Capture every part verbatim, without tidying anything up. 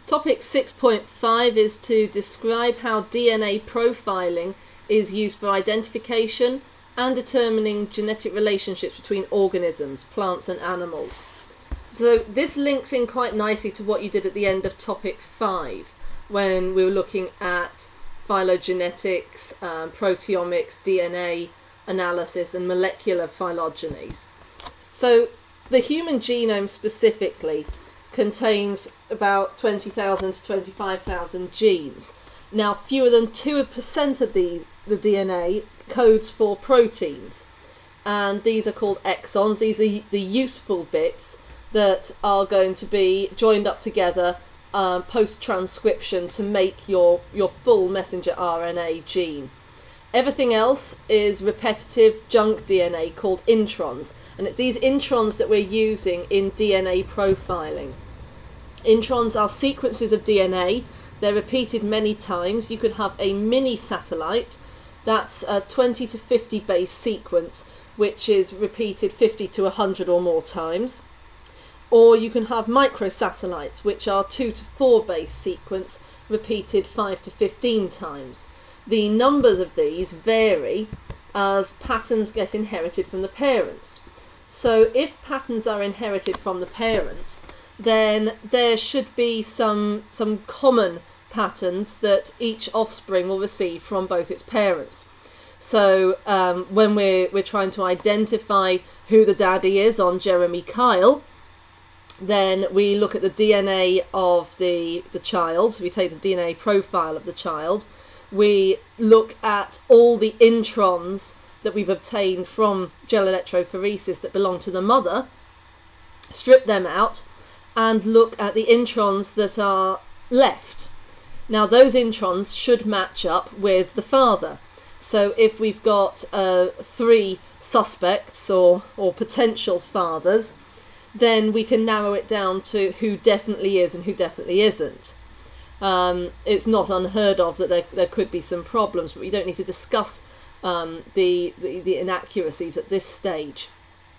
Topic six point five is to describe how D N A profiling is used for identification and determining genetic relationships between organisms, plants and animals. So this links in quite nicely to what you did at the end of topic five, when we were looking at phylogenetics, um, proteomics, D N A analysis and molecular phylogenies. So the human genome specifically contains about twenty thousand to twenty-five thousand genes. Now fewer than two percent of the, the D N A codes for proteins, and these are called exons. These are the useful bits that are going to be joined up together um, post-transcription to make your, your full messenger R N A gene. Everything else is repetitive junk D N A called introns, and it's these introns that we're using in D N A profiling. Introns are sequences of D N A. They're repeated many times. You could have a mini satellite, that's a twenty to fifty base sequence, which is repeated fifty to one hundred or more times. Or you can have microsatellites, which are two to four base sequence, repeated five to fifteen times. The numbers of these vary as patterns get inherited from the parents. So if patterns are inherited from the parents, then there should be some, some common patterns that each offspring will receive from both its parents. So um, when we're, we're trying to identify who the daddy is on Jeremy Kyle, then we look at the D N A of the, the child. We take the D N A profile of the child. We look at all the introns that we've obtained from gel electrophoresis that belong to the mother, strip them out, and look at the introns that are left. Now those introns should match up with the father. So if we've got uh, three suspects or, or potential fathers, then we can narrow it down to who definitely is and who definitely isn't. Um, it's not unheard of that there, there could be some problems, but we don't need to discuss um, the, the, the inaccuracies at this stage.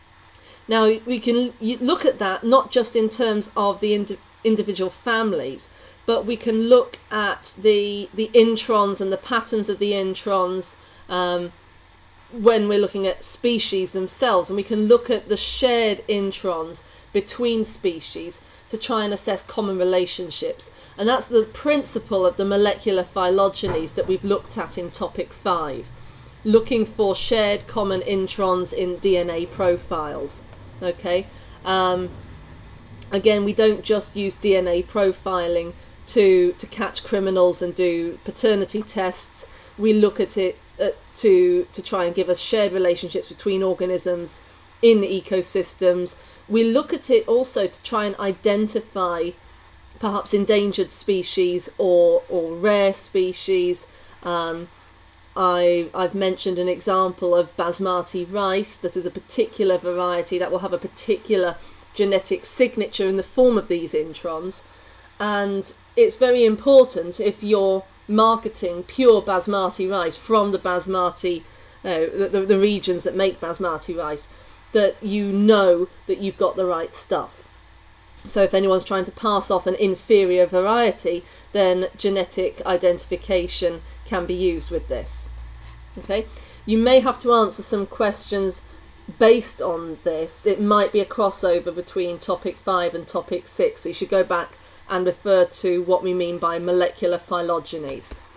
Now we can look at that not just in terms of the indi individual families, but we can look at the, the introns and the patterns of the introns um, when we're looking at species themselves, and we can look at the shared introns between species to try and assess common relationships. And that's the principle of the molecular phylogenies that we've looked at in topic five, looking for shared common introns in D N A profiles. Okay, um, again, we don't just use D N A profiling to to catch criminals and do paternity tests. We look at it uh, to to try and give us shared relationships between organisms in ecosystems. We look at it also to try and identify perhaps endangered species or or rare species. Um, I, I've mentioned an example of basmati rice that is a particular variety that will have a particular genetic signature in the form of these introns, and it's very important if you're marketing pure basmati rice from the basmati, uh, the, the, the regions that make basmati rice, that you know that you've got the right stuff. So if anyone's trying to pass off an inferior variety, then genetic identification can be used with this. Okay, you may have to answer some questions based on this. It might be a crossover between topic five and topic six, so you should go back and refer to what we mean by molecular phylogenies.